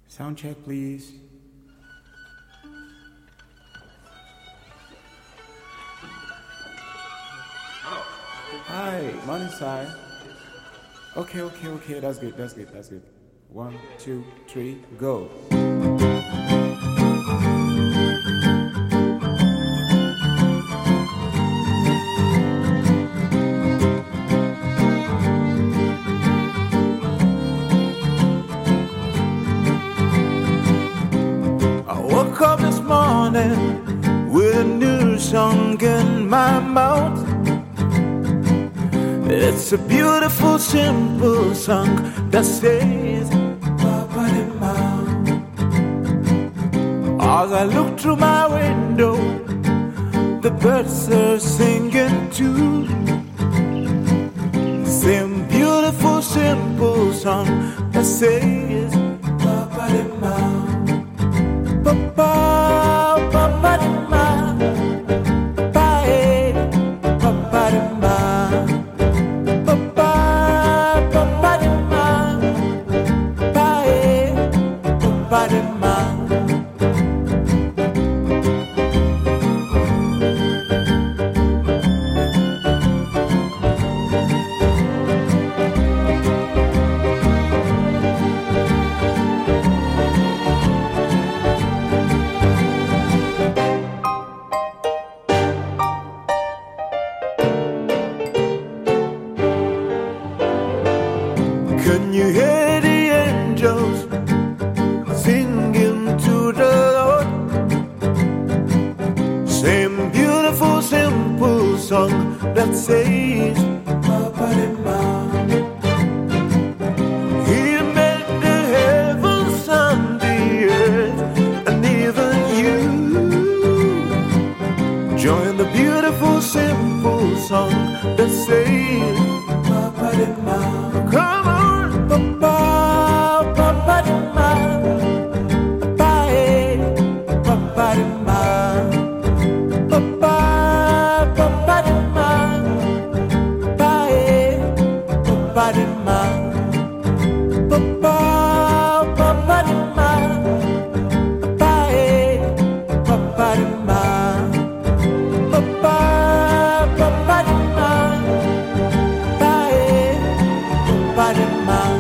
Sound check, please. Hi, morning, sir. Okay, that's good. 1, 2, 3, go. I woke up this morning with a new song in my mouth. It's a beautiful, simple song that says, Ba-ba-de-ma. As I look through my window, the birds are singing too. Same beautiful, simple song that says, Ba-ba-de-ma. Ba-ba, ba-ba-de-ma. Ba-ba-e, ba-ba-de-ma. Can you hear the angels singing to the Lord? Same beautiful, simple song that says, Ba-ba-de-ma. He made the heavens and the earth, and even you. Join the beautiful, simple song that says, Ba-ba-de-ma. Come on. Ba-ba-de-ma.